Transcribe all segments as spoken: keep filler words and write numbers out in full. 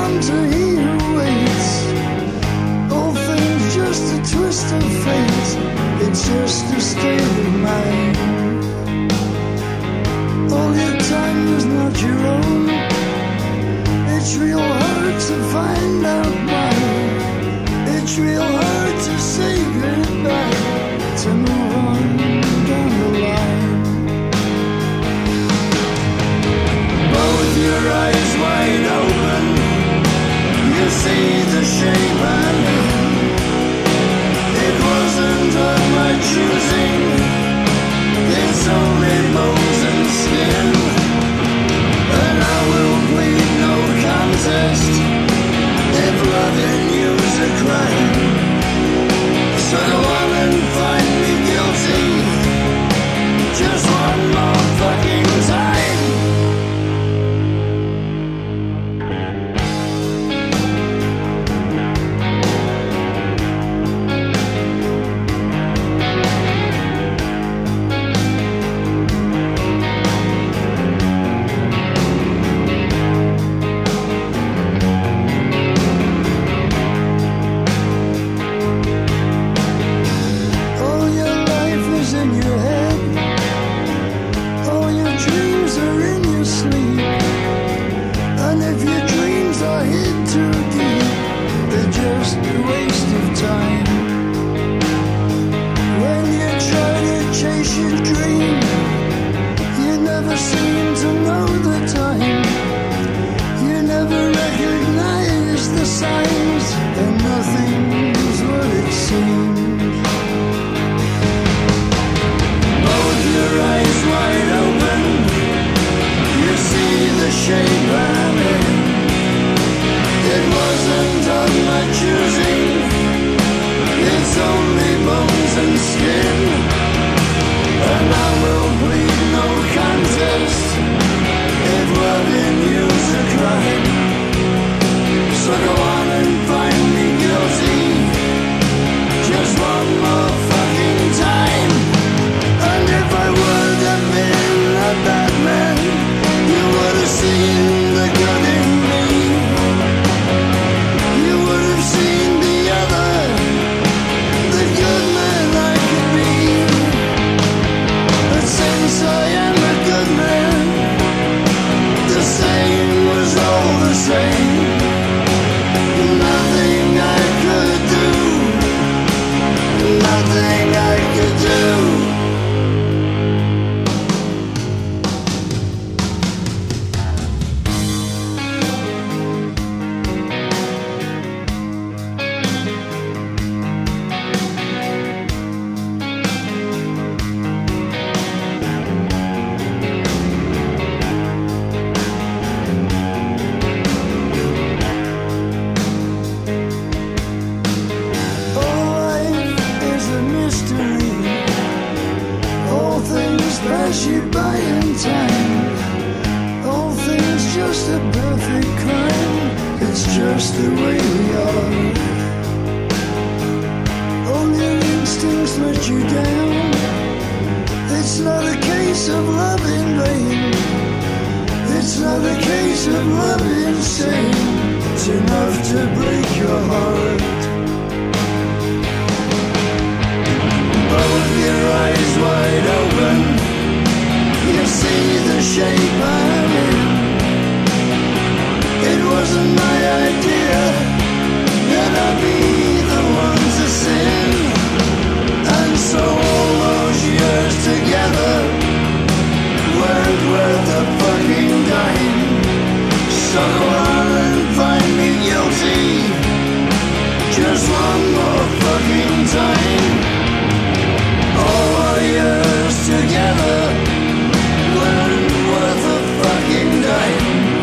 unto he who waits. All things just a twist of fate, it's just a state of mind. All your time is not your own, it's real hard to find out why. It's real hard to say goodbye, to move on down the line. Both your eyes wide open, you see the shape I'm in. It wasn't of my choosing, it's only bones and skin. And I will plead no contest if loving you's a crime. So go on and find me guilty just one more fucking time.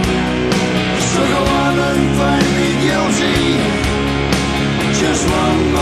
Just one